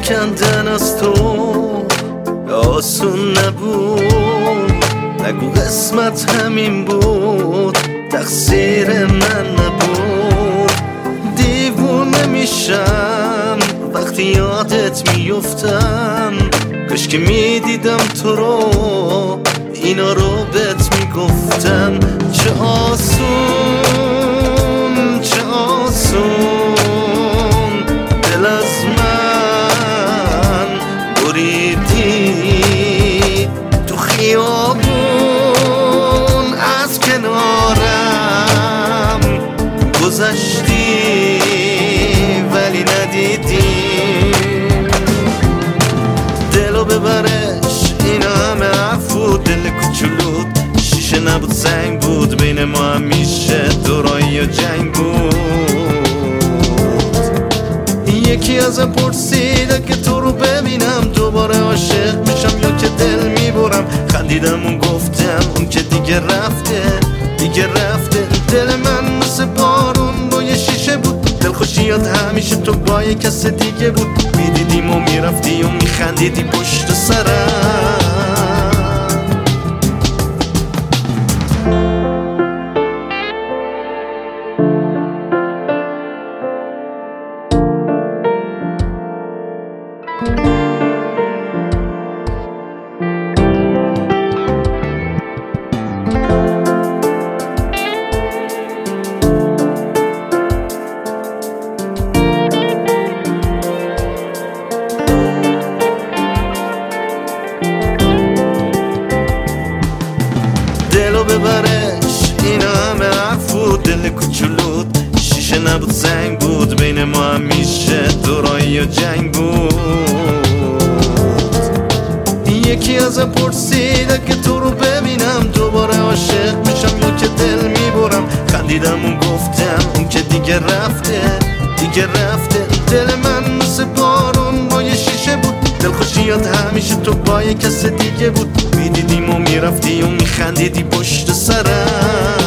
کندن از تو آسون نبود، نگو قسمت همین بود، تقصیر من نبود. دیوونه میشم وقتی یادت میفتم، کاش که میدیدم تو رو اینا رو بهت میگفتم. چه آسون چه آسون دل از من بریدی، تو خیابون از کنارم گذشتی ولی ندیدی. دلو ببرش این همه عفو، دل کوچولوت شیشه نبود سنگ بود، بین ما همیشه دورایی و جنگ بود. یکی ازم پرسید که تو رو ببینم دوباره عاشق میشم یا که دل میبرم. خندیدم و گفتم اون که دیگه رفته دیگه رفته. دل من مثل بارون با یه شیشه بود، دلخوشیات همیشه تو با یه کس دیگه بود. میدیدیم و میرفتی و میخندیدی پشت سرم. دلو ببرش این همه عفو، دل کوچولوت شیشه نبود سنگ بود، بین ما همیشه دورایی و جنگ بود. یکی ازم پرسید که تو رو ببینم دوباره عاشق میشم یا که دل میبرم. خندیدم و گفتم اون که دیگه رفته دیگه رفته. دل من مثل بارون با یه شیشه بود، دلخوشیات همیشه تو با یه کس دیگه بود. میدیدیم و میرفتی و میخندیدی پشت سرم.